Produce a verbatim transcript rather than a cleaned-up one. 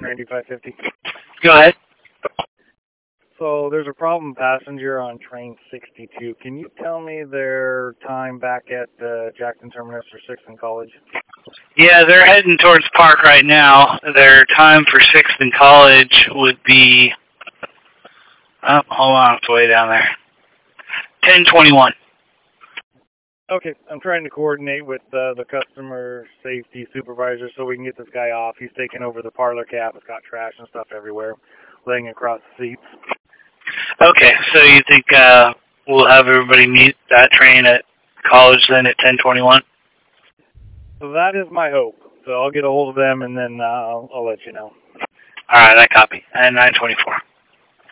ninety-five fifty. Go ahead. So there's a problem passenger on train sixty-two. Can you tell me their time back at uh, Jackson Terminus for sixth and College? Yeah, they're heading towards Park right now. Their time for sixth and College would be, oh, hold on, it's way down there. ten twenty-one. Okay, I'm trying to coordinate with uh, the customer safety supervisor so we can get this guy off. He's taking over the parlor cap. It's got trash and stuff everywhere, laying across the seats. Okay, so you think uh, we'll have everybody meet that train at College then at ten twenty-one? So that is my hope. So I'll get a hold of them and then uh, I'll, I'll let you know. All right, I copy. And nine twenty-four.